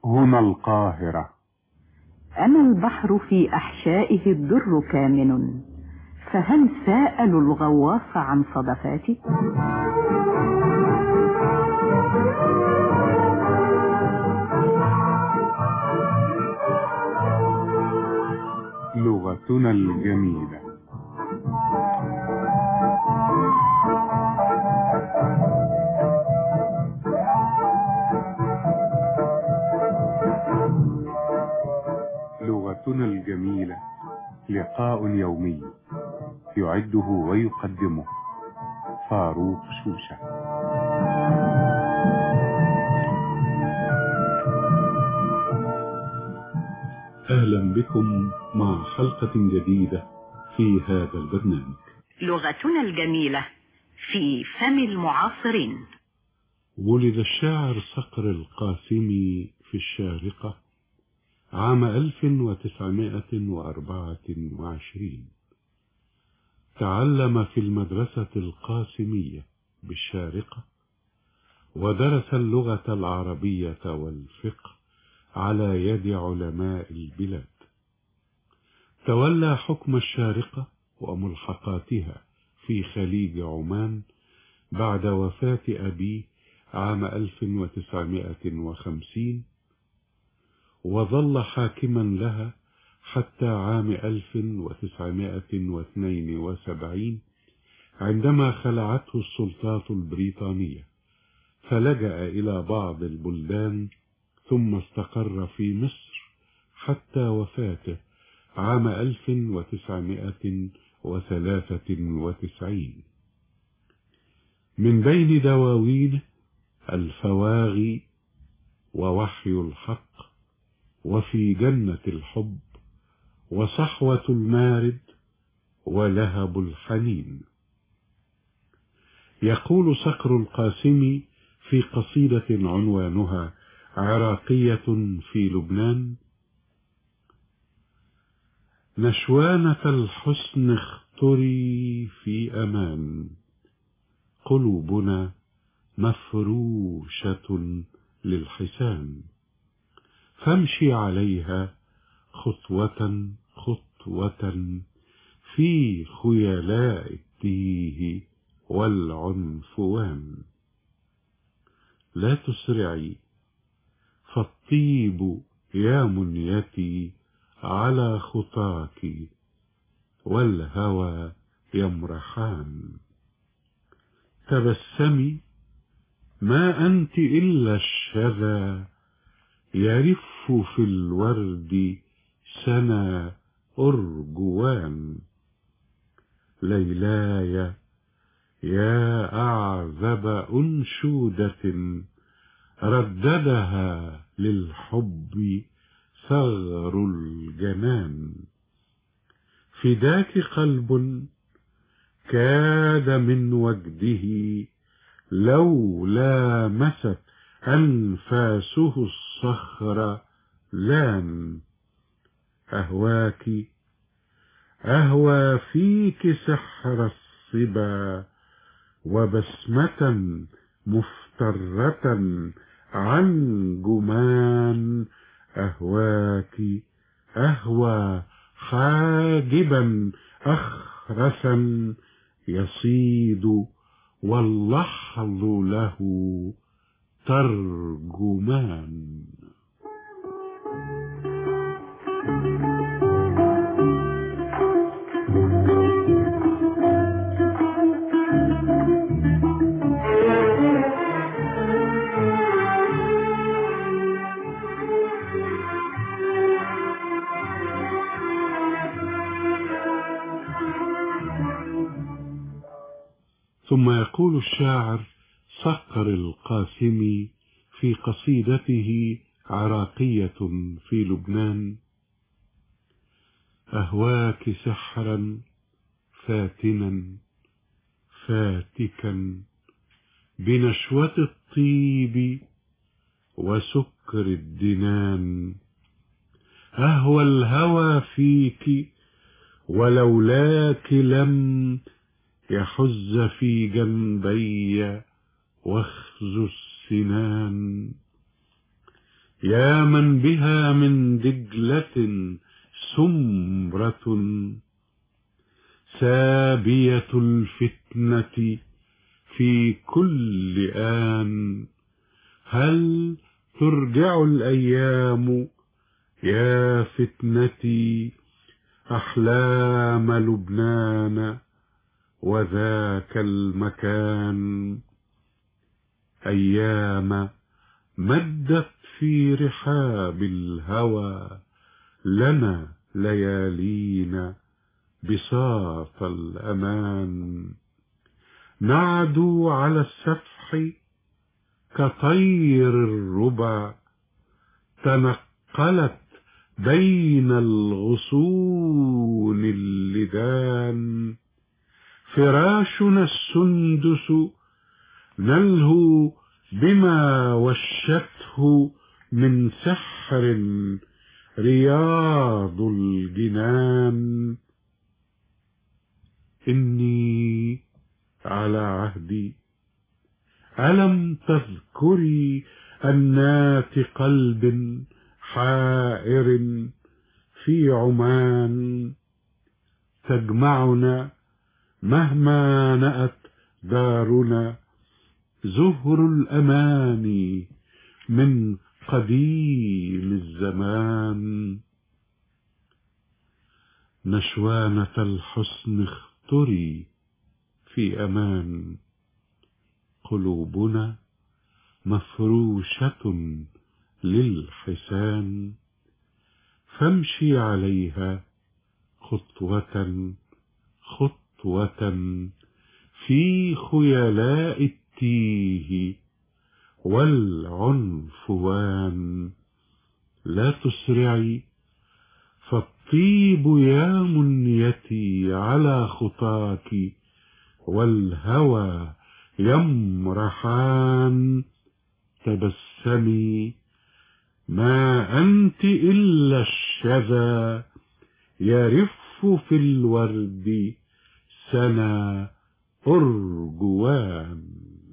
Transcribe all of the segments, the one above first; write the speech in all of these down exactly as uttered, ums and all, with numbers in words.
هنا القاهرة. أنا البحر في أحشائه الدر كامن، فهل سألوا الغواص عن صدفاتي؟ لغتنا الجميلة. لغتنا الجميلة لقاء يومي يعده ويقدمه فاروق شوشة. أهلا بكم مع حلقة جديدة في هذا البرنامج. لغتنا الجميلة في فم المعاصرين. ولد الشاعر صقر القاسمي في الشارقة عام ألف وتسعمائة وأربعة وعشرين. تعلم في المدرسة القاسمية بالشارقة، ودرس اللغة العربية والفقه على يد علماء البلاد. تولى حكم الشارقة وملحقاتها في خليج عمان بعد وفاة أبيه عام ألف وتسعمائة وخمسين، وظل حاكما لها حتى عام ألف وتسعمائة واثنين وسبعين عندما خلعته السلطات البريطانية، فلجأ إلى بعض البلدان ثم استقر في مصر حتى وفاته عام ألف وتسعمائة وثلاثة وتسعين. من بين دواوينه الفواغي ووحي الحق وفي جنة الحب وصحوة المارد ولهب الحنين. يقول صقر القاسمي في قصيدة عنوانها عراقية في لبنان: نشوانة الحسن اختري في أمان، قلوبنا مفروشة للحسان، فامشي عليها خطوة خطوة في خيلاء التيه والعنفوان. لا تسرعي فالطيب يا منيتي على خطاك، والهوى يمرحان. تبسمي ما أنت إلا الشذا يرف في الورد سنا أرجوان. ليلاي يا أعذب أنشودة رددها للحب ثغر الجنان. فداك قلب كاد من وجده لو لامست أنفاسه الصخر لان. أهواك أهوى فيك سحر الصبا وبسمة مفترة عن جمان. أهواك أهوى حاجبا أخرسا يصيد واللحظ له ترجمان. ثم يقول الشاعر صقر القاسمي في قصيدته عراقية في لبنان: أهواك سحرا فاتنا فاتكا بنشوة الطيب وسكر الدنان. أهوى الهوى فيك ولولاك لم يحز في جنبي واخز السنان. يا من بها من دجلة سمرة سابية الفتنة في كل آن. هل ترجع الأيام يا فتنتي أحلام لبنان وذاك المكان؟ أيام مدت في رحاب الهوى لنا ليالينا بساط الأمان. نعدو على السفح كطير الربا تنقلت بين الغصون اللدان. فراشنا السندس نلهو بما وشته من سحر رياض الجنان. إني على عهدي ألم تذكري أنات قلب حائر في عمان تجمعنا مهما نأت دارنا زهر الأماني من قديم الزمان. نشوانة الحسن اختري في أمان قلوبنا مفروشة للحسان. فامشي عليها خطوة خطوة في خيلاء التيه والعنفوان. لا تسرعي فالطيب يا منيتي على خطاك والهوى يمرحان. تبسمي ما أنت إلا الشذا يرف في الورد سنا أرجوان.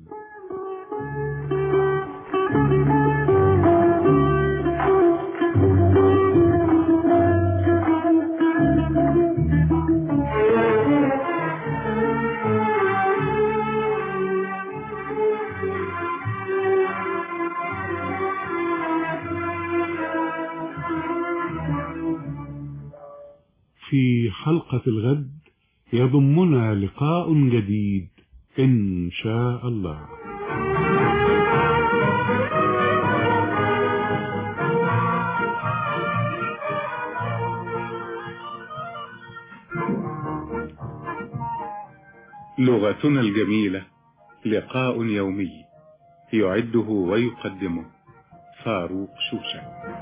في حلقة الغد يضمنا لقاء جديد إن شاء الله. لغتنا الجميلة لقاء يومي يعده ويقدمه فاروق شوشة.